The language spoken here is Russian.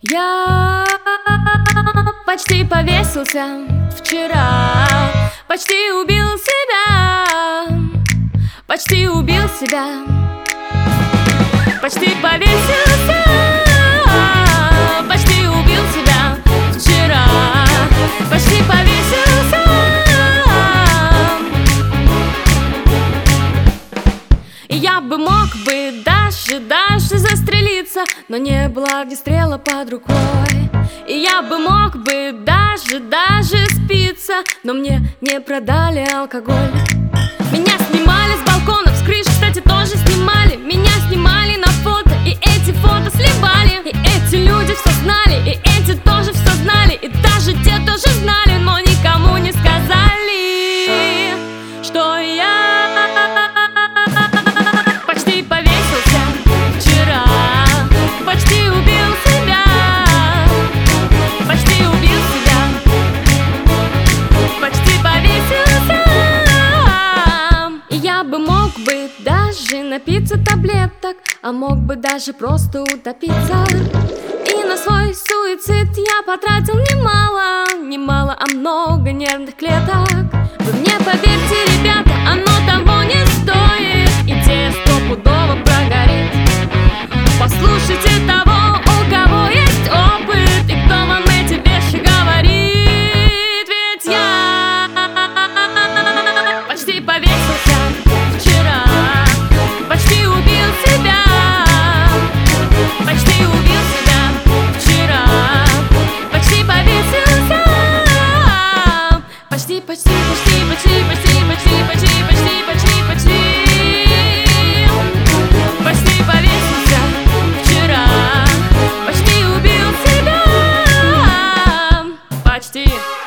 Я почти повесился вчера, почти убил себя, почти убил себя, почти повесился, почти убил себя вчера, почти повесился. И я бы мог бы даже застрелиться, но не было огнестрела под рукой. И я бы мог бы даже спиться, но мне не продали алкоголь. Меня снимали с балконов, с крыш, кстати, тоже снимали. Меня снимали на фото, и эти фото сливали. И эти люди все знали, и эти тоже все знали. И даже те тоже знали, но никому не сказали, что я почти повесился вчера, почти убил себя, почти убил себя, почти повесился. И я бы мог бы даже напиться таблеток, а мог бы даже просто утопиться. И на свой суицид я потратил немало, а много нервных клеток. Вы мне поверьте, ребята, оно того не стоит. Идея стопудово прогорит. Послушайте того, у кого есть опыт, и кто вам эти вещи говорит. Ведь я почти повесился вчера, почти убил себя, почти убил себя вчера, почти повесился. Почти повесился вчера, почти убил себя, почти.